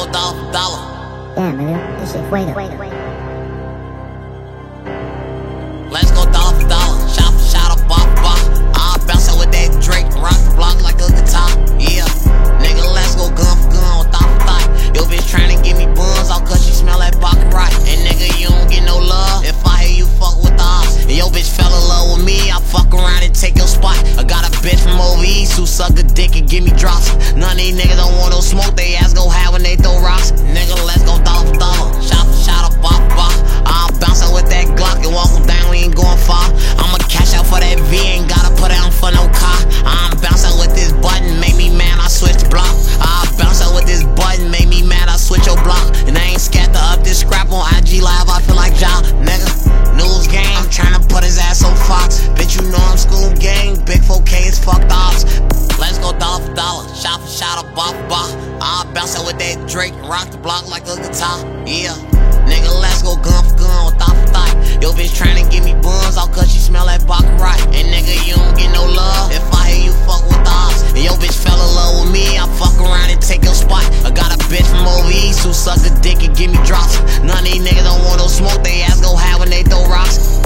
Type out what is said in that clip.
go dollar for dollar. Damn, nigga, this shit fuego. Let's go dollar for dollar. Shot for shot, up, bar. I'll bounce out with that Drake, rock the block like a guitar. Yeah, nigga, let's go gun for gun with thought for thought. Yo, bitch tryna give me buns, all cause she smell like Baccarat. And nigga, you don't get no love if I hear you fuck with the ops. And yo, bitch fell in love with me, I fuck around and take your spot. I got a bitch from over east who suck a dick and give me drops. None of these niggas don't want no smoke, they ass go high when they throw rocks. Nigga, let's go dollar for dollar. Shot for shot, up, bar. I'll bounce out with that Glock and walk them down, we ain't going far. I'ma cash out for that V, ain't gotta put out for no car. I'm bounce out with this button, make me mad, I switch the block. I'll bounce out with this button, make me mad, I switch your block. And I ain't scared to up this scrap on IG Live, I feel like Ja, nigga. News game, I'm tryna put his ass on Fox. Bitch, you know I'm school gang, big 4K is fucked ops. Let's go dollar for dollar, shot for shot, up, bar. I'll bounce out with that Drake, rock the block like a guitar. Yeah, nigga, let's go gun for gun with thought for thought. Yo, bitch tryna give me buns, all cause she smell like Baccarat. And nigga, you don't get no love if I hear you fuck with the ops. And yo, bitch fell in love with me, I fuck around and take your spot. I got a bitch from over east who suck a dick and give me drops. None of these niggas don't want no smoke, they ass go high when they throw rocks.